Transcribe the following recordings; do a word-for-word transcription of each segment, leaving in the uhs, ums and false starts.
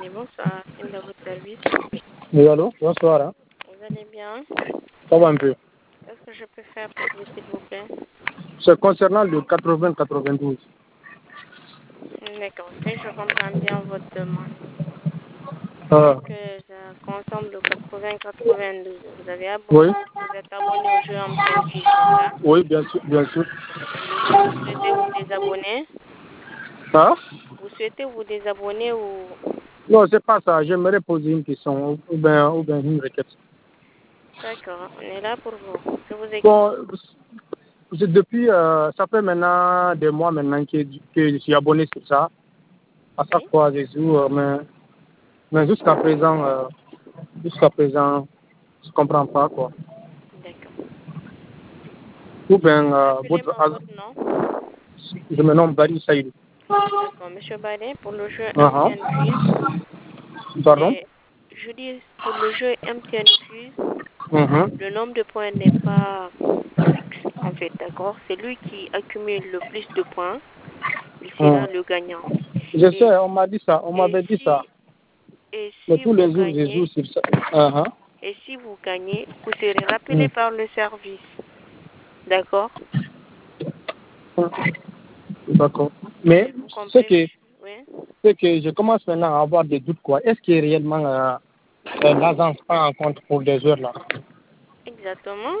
Oui, bonsoir. Une de votre service. Oui, allô, bonsoir. Hein. Vous allez bien? Ça va un peu. Qu'est-ce que je peux faire pour vous, s'il vous plaît? C'est concernant le quatre-vingts quatre-vingt-douze. D'accord. Si je comprends bien votre demande. Ah, Est-ce que ça consomme le quatre-vingts quatre-vingt-douze? Vous avez abonné, oui, vous êtes abonné au jeu M T N Plus, c'est ça? oui, bien sûr, bien sûr. Et vous souhaitez vous désabonner? Hein? Vous souhaitez vous désabonner ou... Non, c'est pas ça. J'aimerais poser une question ou bien, ou bien une requête. D'accord, on est là pour vous. Je vous écoute. Bon, c'est depuis, euh, ça fait maintenant des mois maintenant que, que je suis abonné sur ça. À chaque Oui? fois, je joue, euh, mais, mais jusqu'à présent, euh, jusqu'à présent, je comprends pas quoi. D'accord. Ou bien, euh, votre, Rappelez-moi votre nom. je me nomme Barry Saïd. D'accord, Monsieur Ballet, pour le jeu Uh-huh. M T N Plus, Pardon? c'est... Je dis, pour le jeu M T N Plus, Mhm. le nombre de points n'est pas fixe, en fait, d'accord? C'est lui qui accumule le plus de points, il sera Mhm. le gagnant. Je Et, sais, on m'a dit ça, on et m'avait dit ça. si, et Mais si tous vous les jours, je joue gagnez, sur ça. Uh-huh. et si vous gagnez, vous serez rappelé Mm. par le service, d'accord? D'accord. Mais Avez-vous ce compris, que, monsieur? Oui, ce que je commence maintenant à avoir des doutes, quoi. Est-ce que réellement euh, euh, l'agence prend en compte pour des heures là? exactement.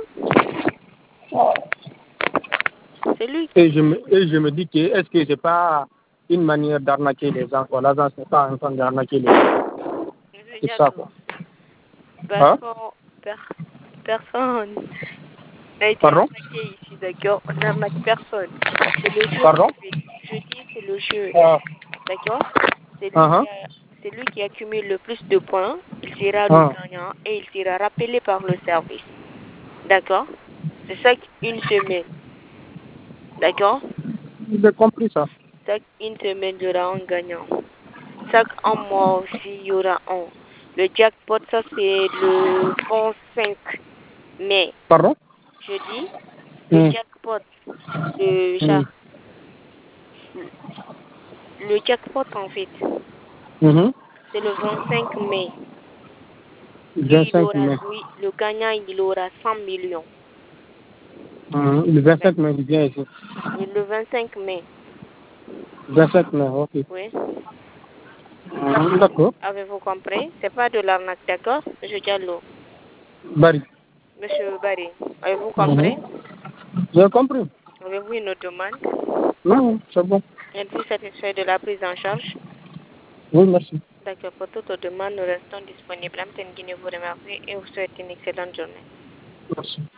C'est lui Et qui... je me, et je me dis que est-ce que c'est pas une manière d'arnaquer les gens, quoi. L'agence n'est pas en train d'arnaquer les gens. Monsieur C'est ça, Diallo, quoi. Hein? personne, per- personne n'a été Pardon? arnaqué ici, d'accord? On n'arnaque personne. C'est le jeu, en Pardon? fait. Je dis, c'est le jeu, Ah, d'accord? C'est lui qui uh-huh. a, c'est lui qui accumule le plus de points. Il sera le Ah. gagnant et il sera rappelé par le service. D'accord? C'est chaque une semaine. D'accord? J'ai compris ça. Chaque une semaine, il y aura un gagnant. Chaque un mois aussi, il y aura un. Le jackpot, ça, c'est le vingt-cinq mai. Pardon? Je dis, le Mm. jackpot, le, Mm. genre, le jackpot, en fait, Mhm. c'est le vingt-cinq mai. Lui, il vingt-cinq aura, mai. oui, le gagnant, il aura cent millions. Mhm. Le D'ac- vingt-cinq mai, il vient ici. Oui, le vingt-cinq mai. vingt-cinq mai, ok. Oui. Mhm. D'accord. Avez-vous compris? C'est pas de l'arnaque, d'accord? Monsieur Diallo. Barry. Monsieur Barry, avez-vous Mhm. compris? J'ai compris. Avez-vous une autre demande? Non, c'est bon. Êtes-vous satisfait de la prise en charge? Oui, merci. D'accord, pour toute autre demande, nous restons disponibles. Amten Guinée vous remercie et vous souhaite une excellente journée. Merci.